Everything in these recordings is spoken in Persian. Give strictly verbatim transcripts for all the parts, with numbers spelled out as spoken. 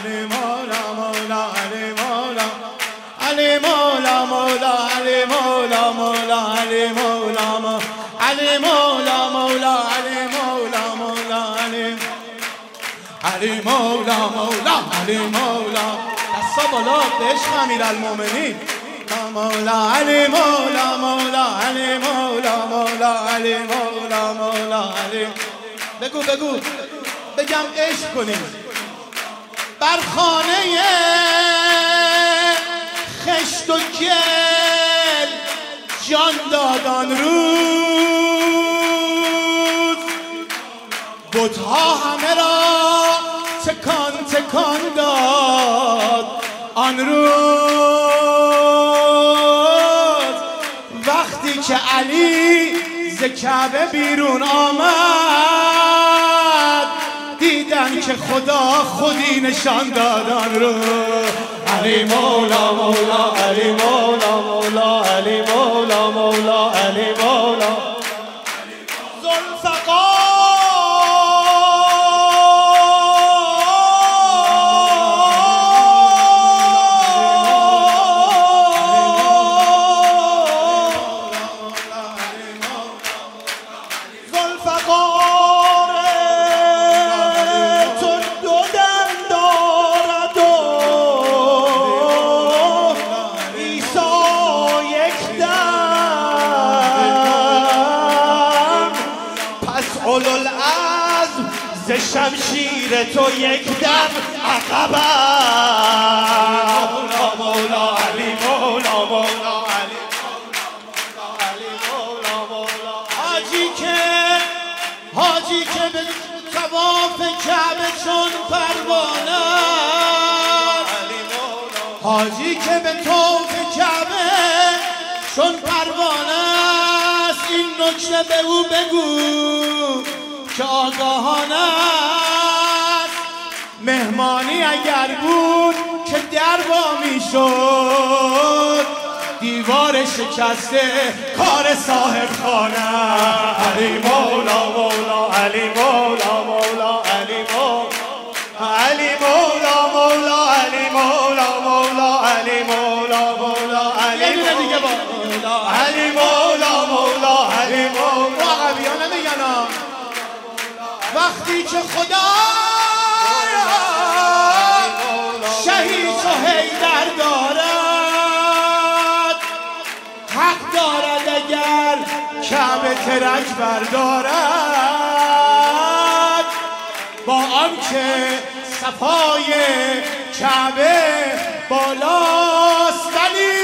علی مولا مولا علی مولا علی مولا مولا علی مولا مولا علی مولا مولا علی مولا مولا علی مولا مولا علی علی مولا مولا علی مولا دستا بالا به عشق امیرالمومنین مولا علی مولا مولا علی مولا مولا علی مولا مولا علی بگو بگو بگم عشق کنیم بر خانه خشت و گل جان دادان روز بت‌ها همه را تکان تکان داد آن روز وقتی که علی ز کعبه بیرون آمد دیدن که خدا خودی نشان داد آن رو علی مولا مولا علی مولا مولا علی مولا مولا علی مولا ذوالفقار اولوالعزم ز شمشیر تو یک دم عقبم مولا مولا علی مولا مولا علی علی مولا مولا حاجی که حاجی که به طواف کعبه چون پروانه حاجی که به طواف کعبه چون پروانه این نکته به او بگو که آگاهانه است مهمانی اگر بود که در وا میشد دیوار شکسته کار صاحب خانه علی مولا مولا علی مولا مولا علی مولا علی مولا مولا علی مولا مولا علی مولا مولا علی دیگه مولا علی مولا مولا علی مولا عقبیانه میگن وقتی که خدا شهید و حیدر دارد حق دارد اگر کعبه ترک بردارد با آنکه صفای کعبه بالاست ولی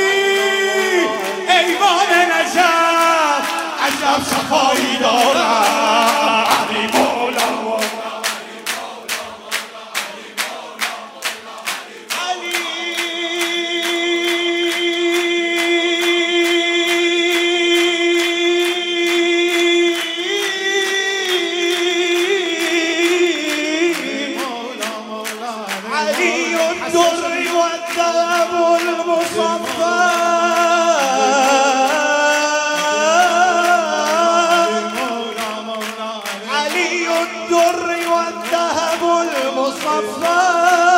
ایوان نجف عجب صفایی دارد علی مولا علی الدر والذهب المصفى علی الدر والذهب المصفى